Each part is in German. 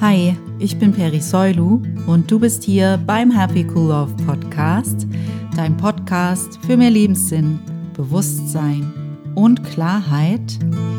Hi, ich bin Peri Soilu und du bist hier beim Happy Cool Love Podcast, dein Podcast für mehr Lebenssinn, Bewusstsein und Klarheit.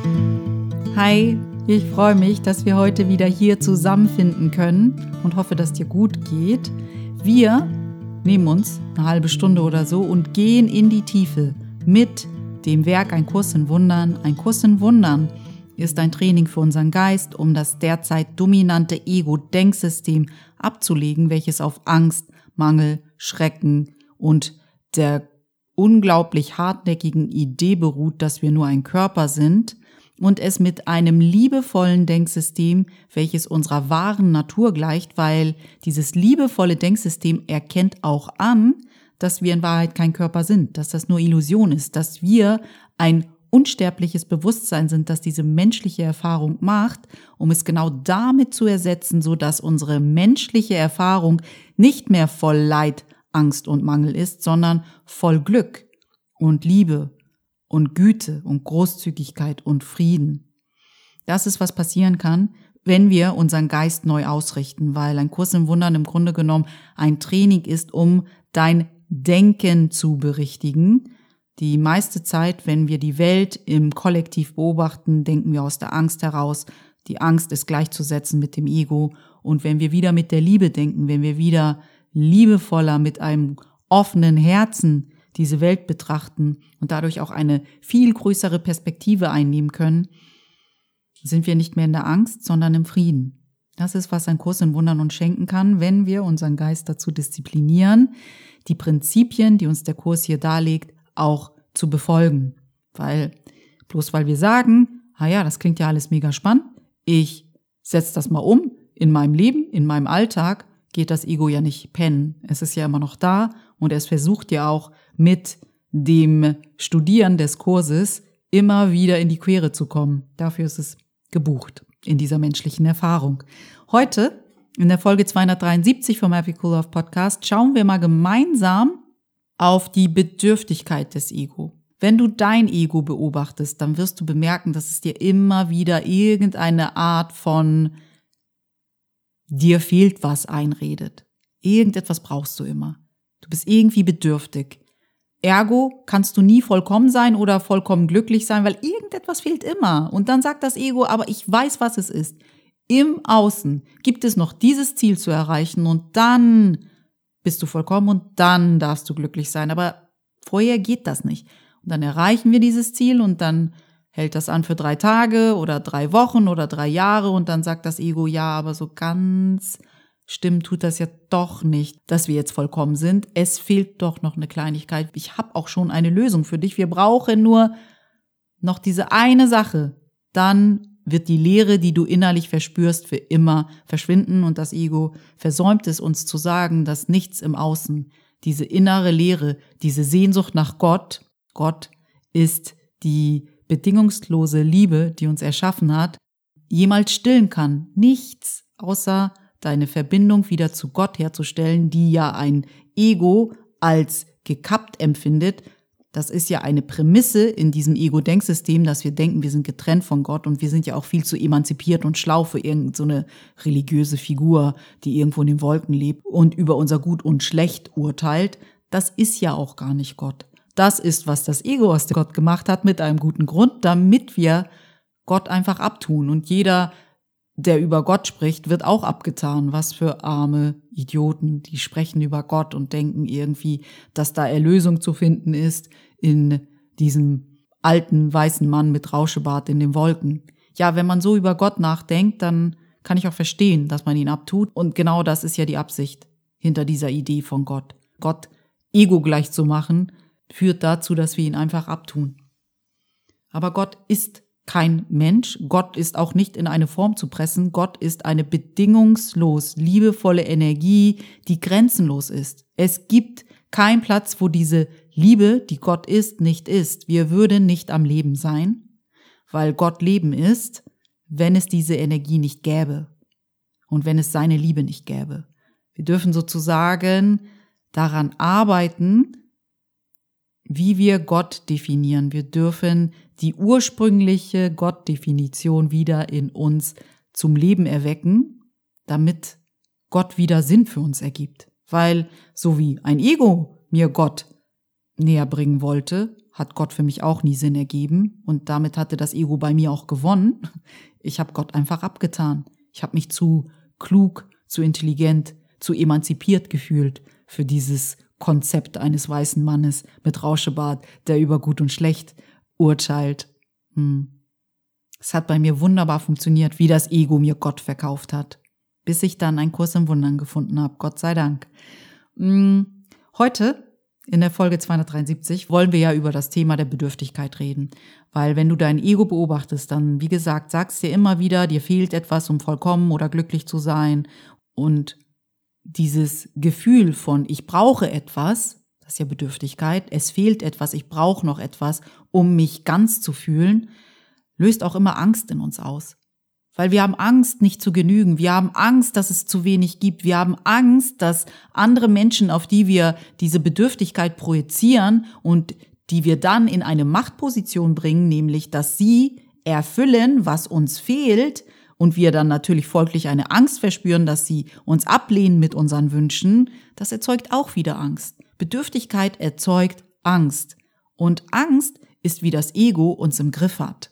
Hi, ich freue mich, dass wir heute wieder hier zusammenfinden können und hoffe, dass dir gut geht. Wir nehmen uns eine halbe Stunde oder so und gehen in die Tiefe mit dem Werk Ein Kurs in Wundern. Ein Kurs in Wundern ist ein Training für unseren Geist, um das derzeit dominante Ego-Denksystem abzulegen, welches auf Angst, Mangel, Schrecken und der unglaublich hartnäckigen Idee beruht, dass wir nur ein Körper sind, und es mit einem liebevollen Denksystem, welches unserer wahren Natur gleicht, weil dieses liebevolle Denksystem erkennt auch an, dass wir in Wahrheit kein Körper sind, dass das nur Illusion ist, dass wir ein unsterbliches Bewusstsein sind, das diese menschliche Erfahrung macht, um es genau damit zu ersetzen, so dass unsere menschliche Erfahrung nicht mehr voll Leid, Angst und Mangel ist, sondern voll Glück und Liebe und Güte und Großzügigkeit und Frieden. Das ist, was passieren kann, wenn wir unseren Geist neu ausrichten, weil ein Kurs im Wundern im Grunde genommen ein Training ist, um dein Denken zu berichtigen. Die meiste Zeit, wenn wir die Welt im Kollektiv beobachten, denken wir aus der Angst heraus. Die Angst ist gleichzusetzen mit dem Ego. Und wenn wir wieder mit der Liebe denken, wenn wir wieder liebevoller mit einem offenen Herzen diese Welt betrachten und dadurch auch eine viel größere Perspektive einnehmen können, sind wir nicht mehr in der Angst, sondern im Frieden. Das ist, was ein Kurs in Wundern uns schenken kann, wenn wir unseren Geist dazu disziplinieren, die Prinzipien, die uns der Kurs hier darlegt, auch zu befolgen. Weil wir sagen, das klingt ja alles mega spannend, ich setze das mal um, in meinem Leben, in meinem Alltag, geht das Ego ja nicht pennen. Es ist ja immer noch da und es versucht ja auch mit dem Studieren des Kurses immer wieder in die Quere zu kommen. Dafür ist es gebucht in dieser menschlichen Erfahrung. Heute, in der Folge 273 vom Happy Cool Love Podcast, schauen wir mal gemeinsam auf die Bedürftigkeit des Ego. Wenn du dein Ego beobachtest, dann wirst du bemerken, dass es dir immer wieder irgendeine Art von dir fehlt was einredet. Irgendetwas brauchst du immer. Du bist irgendwie bedürftig. Ergo kannst du nie vollkommen sein oder vollkommen glücklich sein, weil irgendetwas fehlt immer. Und dann sagt das Ego, aber ich weiß, was es ist. Im Außen gibt es noch dieses Ziel zu erreichen und dann bist du vollkommen und dann darfst du glücklich sein. Aber vorher geht das nicht. Und dann erreichen wir dieses Ziel und dann hält das an für 3 Tage oder 3 Wochen oder 3 Jahre und dann sagt das Ego, ja, aber so ganz stimmt tut das ja doch nicht, dass wir jetzt vollkommen sind. Es fehlt doch noch eine Kleinigkeit. Ich habe auch schon eine Lösung für dich. Wir brauchen nur noch diese eine Sache. Dann wird die Leere, die du innerlich verspürst, für immer verschwinden und das Ego versäumt es, uns zu sagen, dass nichts im Außen, diese innere Leere, diese Sehnsucht nach Gott, Gott ist die bedingungslose Liebe, die uns erschaffen hat, jemals stillen kann. Nichts außer deine Verbindung wieder zu Gott herzustellen, die ja ein Ego als gekappt empfindet. Das ist ja eine Prämisse in diesem Ego-Denksystem, dass wir denken, wir sind getrennt von Gott und wir sind ja auch viel zu emanzipiert und schlau für irgendeine so eine religiöse Figur, die irgendwo in den Wolken lebt und über unser Gut und Schlecht urteilt. Das ist ja auch gar nicht Gott. Das ist, was das Ego aus Gott gemacht hat, mit einem guten Grund, damit wir Gott einfach abtun. Und jeder, der über Gott spricht, wird auch abgetan. Was für arme Idioten, die sprechen über Gott und denken irgendwie, dass da Erlösung zu finden ist in diesem alten weißen Mann mit Rauschebart in den Wolken. Ja, wenn man so über Gott nachdenkt, dann kann ich auch verstehen, dass man ihn abtut. Und genau das ist ja die Absicht hinter dieser Idee von Gott. Gott Ego gleich zu machen, führt dazu, dass wir ihn einfach abtun. Aber Gott ist kein Mensch. Gott ist auch nicht in eine Form zu pressen. Gott ist eine bedingungslos liebevolle Energie, die grenzenlos ist. Es gibt keinen Platz, wo diese Liebe, die Gott ist, nicht ist. Wir würden nicht am Leben sein, weil Gott Leben ist, wenn es diese Energie nicht gäbe und wenn es seine Liebe nicht gäbe. Wir dürfen sozusagen daran arbeiten, wie wir Gott definieren. Wir dürfen die ursprüngliche Gottdefinition wieder in uns zum Leben erwecken damit Gott wieder Sinn für uns ergibt. Weil so wie ein Ego mir Gott näher bringen wollte, hat Gott für mich auch nie Sinn ergeben und damit hatte das Ego bei mir auch gewonnen. Ich habe Gott einfach abgetan. Ich habe mich zu klug, zu intelligent, zu emanzipiert gefühlt für dieses Konzept eines weißen Mannes mit Rauschebart, der über Gut und Schlecht urteilt. Es hat bei mir wunderbar funktioniert, wie das Ego mir Gott verkauft hat, bis ich dann einen Kurs im Wundern gefunden habe, Gott sei Dank. Heute, in der Folge 273, wollen wir ja über das Thema der Bedürftigkeit reden, weil wenn du dein Ego beobachtest, dann, wie gesagt, sagst dir immer wieder, dir fehlt etwas, um vollkommen oder glücklich zu sein und dieses Gefühl von ich brauche etwas, das ist ja Bedürftigkeit, es fehlt etwas, ich brauche noch etwas, um mich ganz zu fühlen, löst auch immer Angst in uns aus. Weil wir haben Angst, nicht zu genügen. Wir haben Angst, dass es zu wenig gibt. Wir haben Angst, dass andere Menschen, auf die wir diese Bedürftigkeit projizieren und die wir dann in eine Machtposition bringen, nämlich, dass sie erfüllen, was uns fehlt und wir dann natürlich folglich eine Angst verspüren, dass sie uns ablehnen mit unseren Wünschen, das erzeugt auch wieder Angst. Bedürftigkeit erzeugt Angst. Und Angst ist, wie das Ego uns im Griff hat.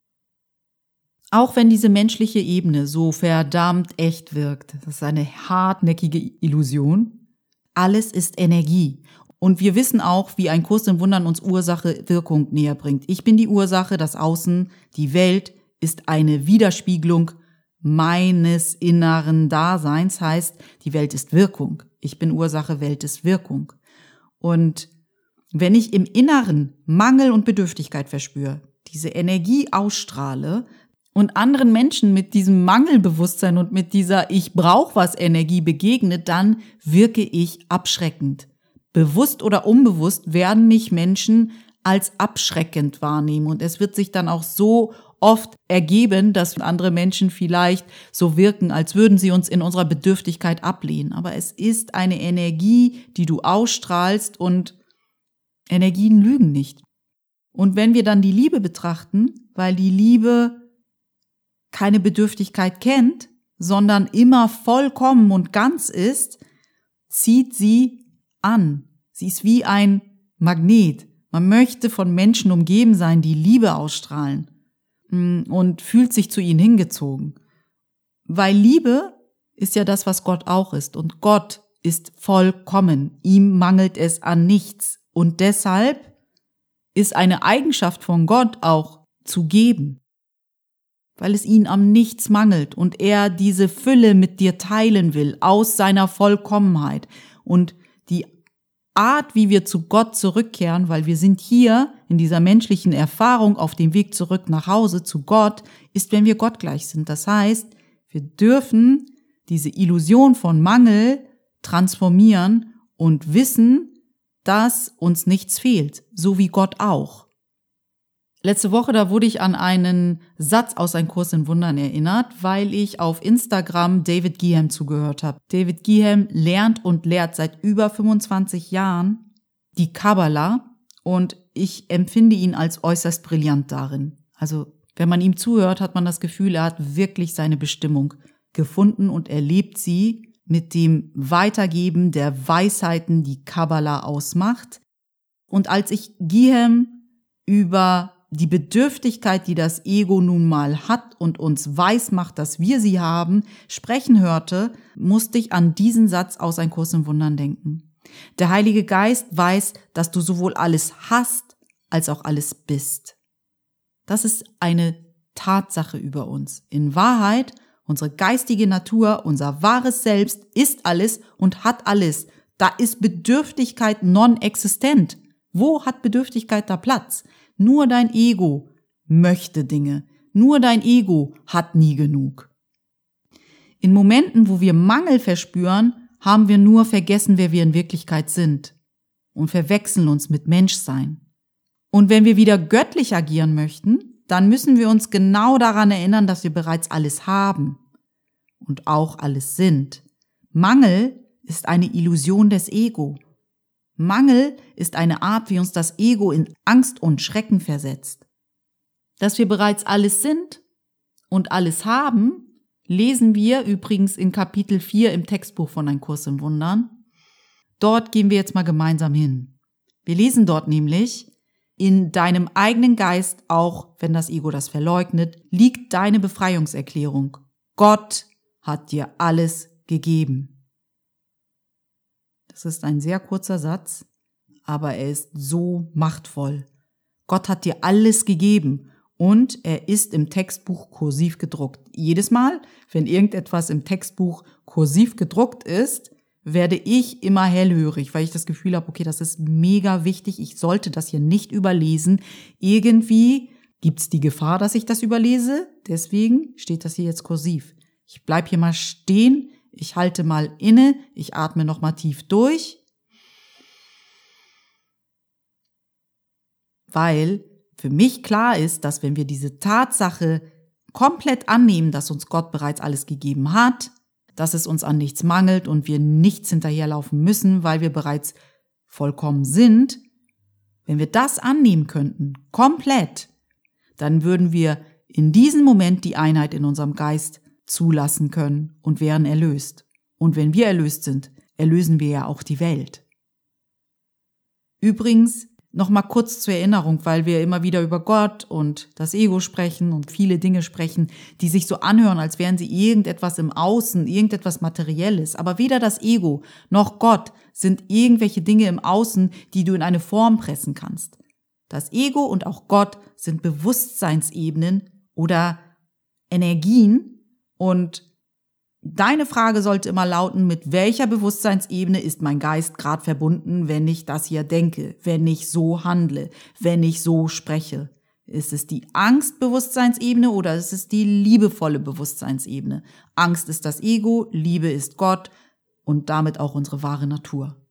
Auch wenn diese menschliche Ebene so verdammt echt wirkt, das ist eine hartnäckige Illusion, alles ist Energie. Und wir wissen auch, wie ein Kurs im Wundern uns Ursache-Wirkung näher bringt. Ich bin die Ursache, das Außen, die Welt ist eine Widerspiegelung meines inneren Daseins, heißt, die Welt ist Wirkung. Ich bin Ursache, Welt ist Wirkung. Und wenn ich im Inneren Mangel und Bedürftigkeit verspüre, diese Energie ausstrahle, und anderen Menschen mit diesem Mangelbewusstsein und mit dieser Ich brauche was Energie begegne, dann wirke ich abschreckend. Bewusst oder unbewusst werden mich Menschen als abschreckend wahrnehmen und es wird sich dann auch so oft ergeben, dass andere Menschen vielleicht so wirken, als würden sie uns in unserer Bedürftigkeit ablehnen. Aber es ist eine Energie, die du ausstrahlst und Energien lügen nicht. Und wenn wir dann die Liebe betrachten, weil die Liebe keine Bedürftigkeit kennt, sondern immer vollkommen und ganz ist, zieht sie an. Sie ist wie ein Magnet. Man möchte von Menschen umgeben sein, die Liebe ausstrahlen und fühlt sich zu ihnen hingezogen. Weil Liebe ist ja das, was Gott auch ist. Und Gott ist vollkommen. Ihm mangelt es an nichts. Und deshalb ist eine Eigenschaft von Gott auch zu geben. Weil es ihn am Nichts mangelt und er diese Fülle mit dir teilen will, aus seiner Vollkommenheit. Und die Art, wie wir zu Gott zurückkehren, weil wir sind hier in dieser menschlichen Erfahrung auf dem Weg zurück nach Hause zu Gott, ist, wenn wir Gott gleich sind. Das heißt, wir dürfen diese Illusion von Mangel transformieren und wissen, dass uns nichts fehlt, so wie Gott auch. Letzte Woche, da wurde ich an einen Satz aus Ein Kurs in Wundern erinnert, weil ich auf Instagram David Giham zugehört habe. David Giham lernt und lehrt seit über 25 Jahren die Kabbala und ich empfinde ihn als äußerst brillant darin. Also wenn man ihm zuhört, hat man das Gefühl, er hat wirklich seine Bestimmung gefunden und er lebt sie mit dem Weitergeben der Weisheiten, die Kabbala ausmacht. Und als ich Giham über die Bedürftigkeit, die das Ego nun mal hat und uns weiß macht, dass wir sie haben, sprechen hörte, musste ich an diesen Satz aus Ein Kurs im Wundern denken. Der Heilige Geist weiß, dass du sowohl alles hast, als auch alles bist. Das ist eine Tatsache über uns. In Wahrheit, unsere geistige Natur, unser wahres Selbst ist alles und hat alles. Da ist Bedürftigkeit non-existent. Wo hat Bedürftigkeit da Platz? Nur dein Ego möchte Dinge. Nur dein Ego hat nie genug. In Momenten, wo wir Mangel verspüren, haben wir nur vergessen, wer wir in Wirklichkeit sind und verwechseln uns mit Menschsein. Und wenn wir wieder göttlich agieren möchten, dann müssen wir uns genau daran erinnern, dass wir bereits alles haben und auch alles sind. Mangel ist eine Illusion des Ego. Mangel ist eine Art, wie uns das Ego in Angst und Schrecken versetzt. Dass wir bereits alles sind und alles haben, lesen wir übrigens in Kapitel 4 im Textbuch von Ein Kurs in Wundern. Dort gehen wir jetzt mal gemeinsam hin. Wir lesen dort nämlich: In deinem eigenen Geist, auch wenn das Ego das verleugnet, liegt deine Befreiungserklärung. Gott hat dir alles gegeben. Das ist ein sehr kurzer Satz, aber er ist so machtvoll. Gott hat dir alles gegeben und er ist im Textbuch kursiv gedruckt. Jedes Mal, wenn irgendetwas im Textbuch kursiv gedruckt ist, werde ich immer hellhörig, weil ich das Gefühl habe, okay, das ist mega wichtig, ich sollte das hier nicht überlesen. Irgendwie gibt es die Gefahr, dass ich das überlese, deswegen steht das hier jetzt kursiv. Ich bleib hier mal stehen, ich halte mal inne, ich atme noch mal tief durch, weil für mich klar ist, dass wenn wir diese Tatsache komplett annehmen, dass uns Gott bereits alles gegeben hat, dass es uns an nichts mangelt und wir nichts hinterherlaufen müssen, weil wir bereits vollkommen sind, wenn wir das annehmen könnten, komplett, dann würden wir in diesem Moment die Einheit in unserem Geist zulassen können und wären erlöst. Und wenn wir erlöst sind, erlösen wir ja auch die Welt. Übrigens, noch mal kurz zur Erinnerung, weil wir immer wieder über Gott und das Ego sprechen und viele Dinge sprechen, die sich so anhören, als wären sie irgendetwas im Außen, irgendetwas Materielles. Aber weder das Ego noch Gott sind irgendwelche Dinge im Außen, die du in eine Form pressen kannst. Das Ego und auch Gott sind Bewusstseinsebenen oder Energien und deine Frage sollte immer lauten, mit welcher Bewusstseinsebene ist mein Geist gerade verbunden, wenn ich das hier denke, wenn ich so handle, wenn ich so spreche? Ist es die Angstbewusstseinsebene oder ist es die liebevolle Bewusstseinsebene? Angst ist das Ego, Liebe ist Gott und damit auch unsere wahre Natur.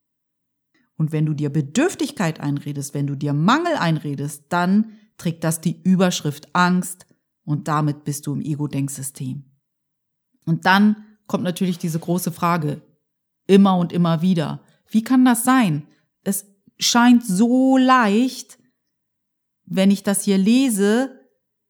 Und wenn du dir Bedürftigkeit einredest, wenn du dir Mangel einredest, dann trägt das die Überschrift Angst und damit bist du im Ego-Denksystem. Und dann kommt natürlich diese große Frage, immer und immer wieder. Wie kann das sein? Es scheint so leicht, wenn ich das hier lese,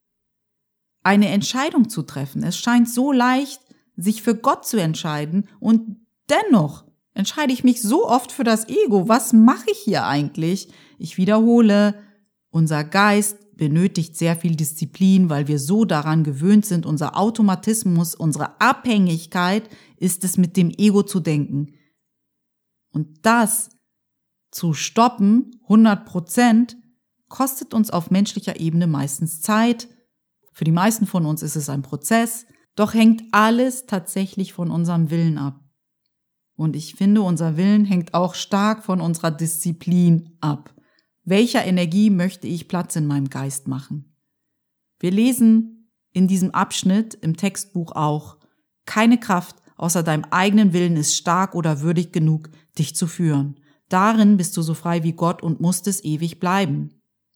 eine Entscheidung zu treffen. Es scheint so leicht, sich für Gott zu entscheiden und dennoch entscheide ich mich so oft für das Ego. Was mache ich hier eigentlich? Ich wiederhole, unser Geist benötigt sehr viel Disziplin, weil wir so daran gewöhnt sind, unser Automatismus, unsere Abhängigkeit ist es, mit dem Ego zu denken. Und das zu stoppen, 100%, kostet uns auf menschlicher Ebene meistens Zeit. Für die meisten von uns ist es ein Prozess, doch hängt alles tatsächlich von unserem Willen ab. Und ich finde, unser Willen hängt auch stark von unserer Disziplin ab. Welcher Energie möchte ich Platz in meinem Geist machen? Wir lesen in diesem Abschnitt im Textbuch auch: Keine Kraft außer deinem eigenen Willen ist stark oder würdig genug, dich zu führen. Darin bist du so frei wie Gott und musst es ewig bleiben.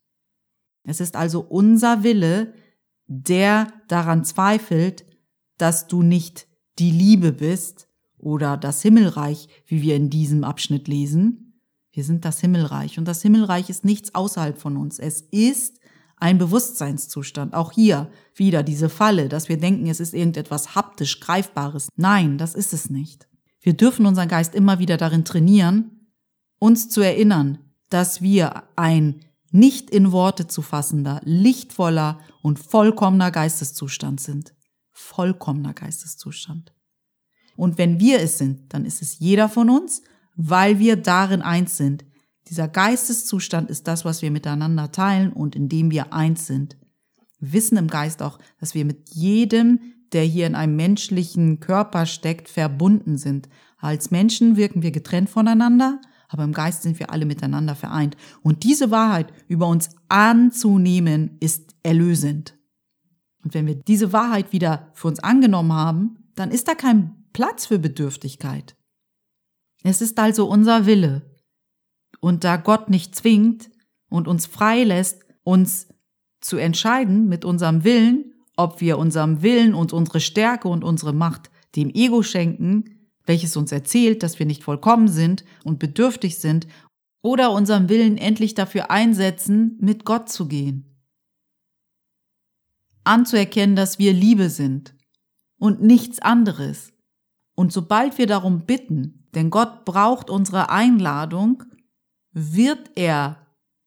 Es ist also unser Wille, der daran zweifelt, dass du nicht die Liebe bist oder das Himmelreich, wie wir in diesem Abschnitt lesen. Wir sind das Himmelreich und das Himmelreich ist nichts außerhalb von uns. Es ist ein Bewusstseinszustand. Auch hier wieder diese Falle, dass wir denken, es ist irgendetwas haptisch Greifbares. Nein, das ist es nicht. Wir dürfen unseren Geist immer wieder darin trainieren, uns zu erinnern, dass wir ein nicht in Worte zu fassender, lichtvoller und vollkommener Geisteszustand sind. Vollkommener Geisteszustand. Und wenn wir es sind, dann ist es jeder von uns, weil wir darin eins sind. Dieser Geisteszustand ist das, was wir miteinander teilen und in dem wir eins sind. Wir wissen im Geist auch, dass wir mit jedem, der hier in einem menschlichen Körper steckt, verbunden sind. Als Menschen wirken wir getrennt voneinander, aber im Geist sind wir alle miteinander vereint. Und diese Wahrheit über uns anzunehmen, ist erlösend. Und wenn wir diese Wahrheit wieder für uns angenommen haben, dann ist da kein Platz für Bedürftigkeit. Es ist also unser Wille. Und da Gott nicht zwingt und uns frei lässt, uns zu entscheiden mit unserem Willen, ob wir unserem Willen und unsere Stärke und unsere Macht dem Ego schenken, welches uns erzählt, dass wir nicht vollkommen sind und bedürftig sind, oder unserem Willen endlich dafür einsetzen, mit Gott zu gehen. Anzuerkennen, dass wir Liebe sind und nichts anderes. Und sobald wir darum bitten, denn Gott braucht unsere Einladung, wird er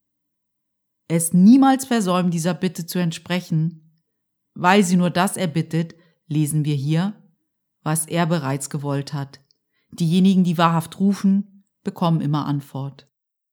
es niemals versäumen, dieser Bitte zu entsprechen, weil sie nur das erbittet, lesen wir hier, was er bereits gewollt hat. Diejenigen, die wahrhaft rufen, bekommen immer Antwort.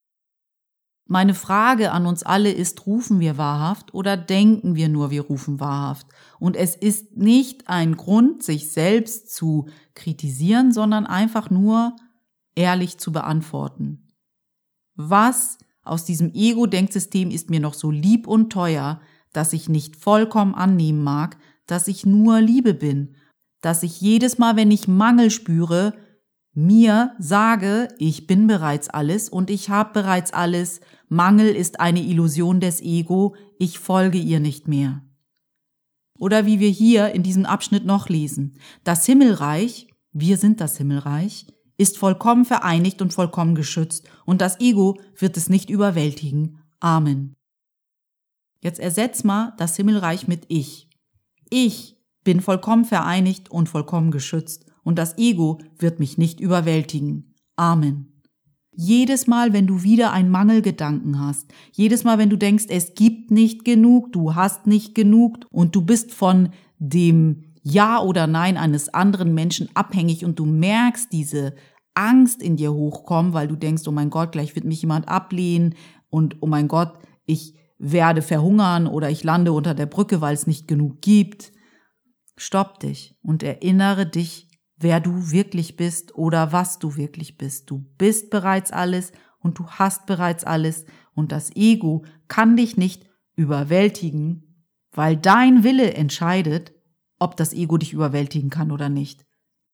Meine Frage an uns alle ist, rufen wir wahrhaft oder denken wir nur, wir rufen wahrhaft? Und es ist nicht ein Grund, sich selbst zu kritisieren, sondern einfach nur ehrlich zu beantworten. Was aus diesem Ego-Denksystem ist mir noch so lieb und teuer, dass ich nicht vollkommen annehmen mag, dass ich nur Liebe bin, dass ich jedes Mal, wenn ich Mangel spüre, mir sage, ich bin bereits alles und ich habe bereits alles. Mangel ist eine Illusion des Ego, ich folge ihr nicht mehr. Oder wie wir hier in diesem Abschnitt noch lesen, das Himmelreich, wir sind das Himmelreich, ist vollkommen vereinigt und vollkommen geschützt und das Ego wird es nicht überwältigen. Amen. Jetzt ersetz mal das Himmelreich mit ich. Ich bin vollkommen vereinigt und vollkommen geschützt und das Ego wird mich nicht überwältigen. Amen. Jedes Mal, wenn du wieder einen Mangelgedanken hast, jedes Mal, wenn du denkst, es gibt nicht genug, du hast nicht genug und du bist von dem Ja oder Nein eines anderen Menschen abhängig und du merkst diese Angst in dir hochkommen, weil du denkst, oh mein Gott, gleich wird mich jemand ablehnen und oh mein Gott, ich werde verhungern oder ich lande unter der Brücke, weil es nicht genug gibt. Stopp dich und erinnere dich, wer du wirklich bist oder was du wirklich bist. Du bist bereits alles und du hast bereits alles und das Ego kann dich nicht überwältigen, weil dein Wille entscheidet, ob das Ego dich überwältigen kann oder nicht.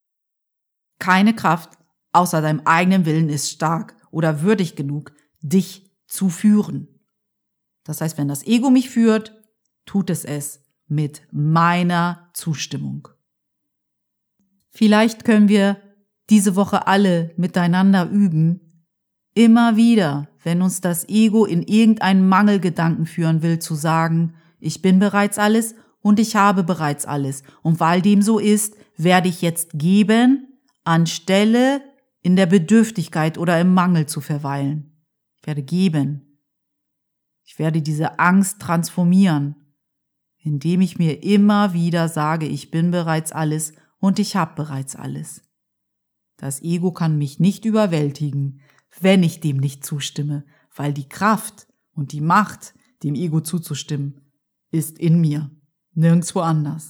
Keine Kraft außer deinem eigenen Willen ist stark oder würdig genug, dich zu führen. Das heißt, wenn das Ego mich führt, tut es mit meiner Zustimmung. Vielleicht können wir diese Woche alle miteinander üben, immer wieder, wenn uns das Ego in irgendeinen Mangelgedanken führen will, zu sagen, ich bin bereits alles und ich habe bereits alles. Und weil dem so ist, werde ich jetzt geben, anstelle in der Bedürftigkeit oder im Mangel zu verweilen. Ich werde geben. Ich werde diese Angst transformieren, indem ich mir immer wieder sage, ich bin bereits alles und ich habe bereits alles. Das Ego kann mich nicht überwältigen, wenn ich dem nicht zustimme, weil die Kraft und die Macht, dem Ego zuzustimmen, ist in mir, nirgendwo anders.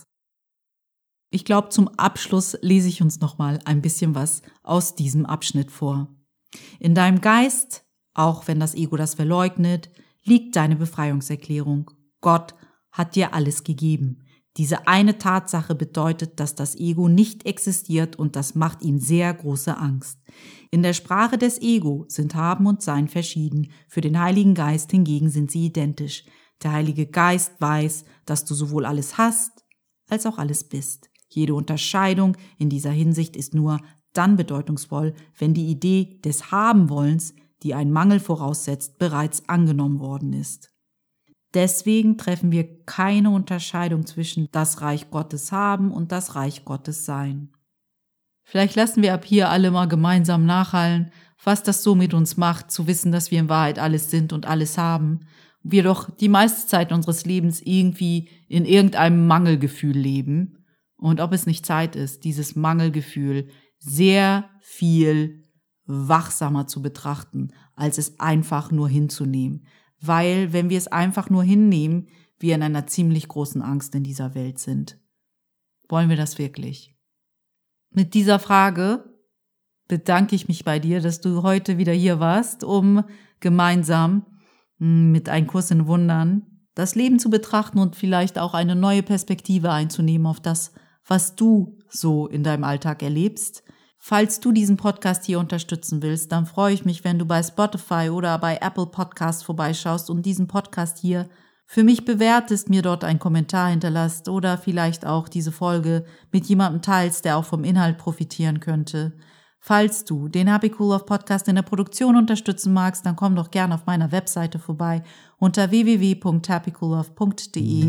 Ich glaube, zum Abschluss lese ich uns nochmal ein bisschen was aus diesem Abschnitt vor. In deinem Geist, auch wenn das Ego das verleugnet, liegt deine Befreiungserklärung. Gott hat dir alles gegeben. Diese eine Tatsache bedeutet, dass das Ego nicht existiert und das macht ihm sehr große Angst. In der Sprache des Ego sind Haben und Sein verschieden, für den Heiligen Geist hingegen sind sie identisch. Der Heilige Geist weiß, dass du sowohl alles hast, als auch alles bist. Jede Unterscheidung in dieser Hinsicht ist nur dann bedeutungsvoll, wenn die Idee des Haben-Wollens, die einen Mangel voraussetzt, bereits angenommen worden ist. Deswegen treffen wir keine Unterscheidung zwischen das Reich Gottes haben und das Reich Gottes sein. Vielleicht lassen wir ab hier alle mal gemeinsam nachhallen, was das so mit uns macht, zu wissen, dass wir in Wahrheit alles sind und alles haben. Wir doch die meiste Zeit unseres Lebens irgendwie in irgendeinem Mangelgefühl leben. Und ob es nicht Zeit ist, dieses Mangelgefühl sehr viel wachsamer zu betrachten, als es einfach nur hinzunehmen. Weil, wenn wir es einfach nur hinnehmen, wir in einer ziemlich großen Angst in dieser Welt sind. Wollen wir das wirklich? Mit dieser Frage bedanke ich mich bei dir, dass du heute wieder hier warst, um gemeinsam mit einem Kurs in Wundern das Leben zu betrachten und vielleicht auch eine neue Perspektive einzunehmen auf das, was du so in deinem Alltag erlebst. Falls du diesen Podcast hier unterstützen willst, dann freue ich mich, wenn du bei Spotify oder bei Apple Podcasts vorbeischaust und diesen Podcast hier für mich bewertest, mir dort einen Kommentar hinterlässt oder vielleicht auch diese Folge mit jemandem teilst, der auch vom Inhalt profitieren könnte. Falls du den Happy Cool Love Podcast in der Produktion unterstützen magst, dann komm doch gerne auf meiner Webseite vorbei unter www.happycoollove.de.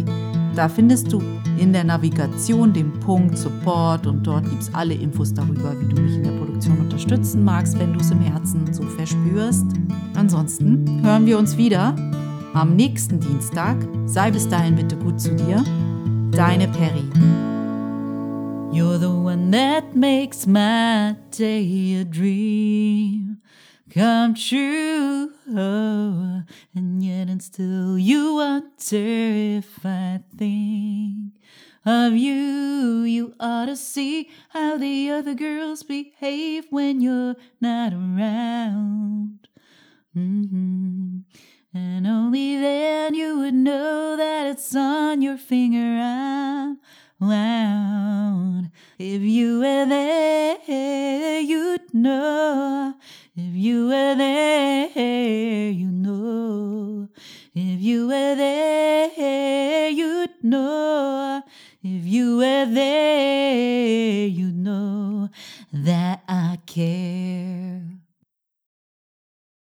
Da findest du in der Navigation den Punkt Support und dort gibt es alle Infos darüber, wie du mich in der Produktion unterstützen magst, wenn du es im Herzen so verspürst. Ansonsten hören wir uns wieder am nächsten Dienstag. Sei bis dahin bitte gut zu dir. Deine Peri. You're the one that makes my day a dream come true. Oh, and yet and still you wonder if I think of you. You ought to see how the other girls behave when you're not around. And only then you would know that it's on your finger I'm wound. If you were there, you'd know. If you were there, you know. If you were there, you'd know. If you were there, you'd know that I care.